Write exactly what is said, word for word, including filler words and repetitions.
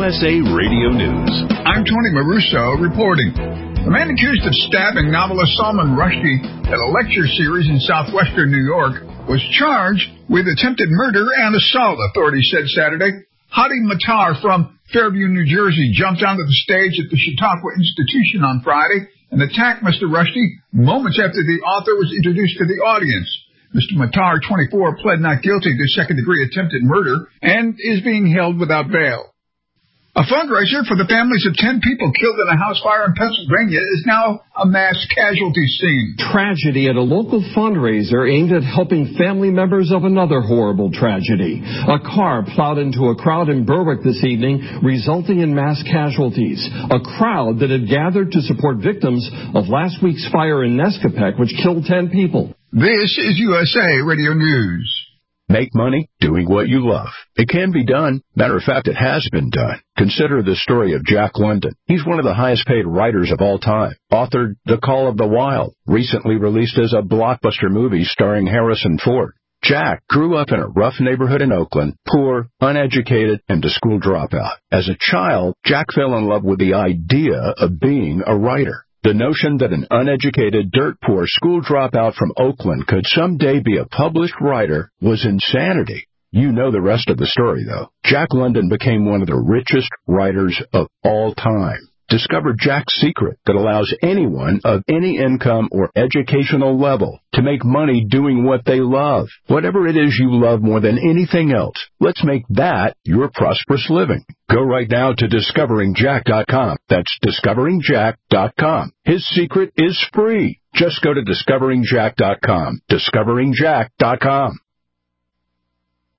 S A Radio News. I'm Tony Maruso reporting. The man accused of stabbing novelist Salman Rushdie at a lecture series in southwestern New York was charged with attempted murder and assault, authorities said Saturday. Hadi Matar from Fairview, New Jersey, jumped onto the stage at the Chautauqua Institution on Friday and attacked Mister Rushdie moments after the author was introduced to the audience. Mister Matar, twenty-four, pled not guilty to second-degree attempted murder and is being held without bail. A fundraiser for the families of ten people killed in a house fire in Pennsylvania is now a mass casualty scene. Tragedy at a local fundraiser aimed at helping family members of another horrible tragedy. A car plowed into a crowd in Berwick this evening, resulting in mass casualties. A crowd that had gathered to support victims of last week's fire in Nescopec, which killed ten people. This is U S A Radio News. Make money doing what you love. It can be done. Matter of fact, it has been done. Consider the story of Jack London. He's one of the highest-paid writers of all time. Authored The Call of the Wild, recently released as a blockbuster movie starring Harrison Ford. Jack grew up in a rough neighborhood in Oakland, poor, uneducated, and a school dropout. As a child, Jack fell in love with the idea of being a writer. The notion that an uneducated, dirt-poor school dropout from Oakland could someday be a published writer was insanity. You know the rest of the story, though. Jack London became one of the richest writers of all time. Discover Jack's secret that allows anyone of any income or educational level to make money doing what they love. Whatever it is you love more than anything else, let's make that your prosperous living. Go right now to discovering jack dot com. That's discovering jack dot com. His secret is free. Just go to discovering jack dot com. discovering jack dot com.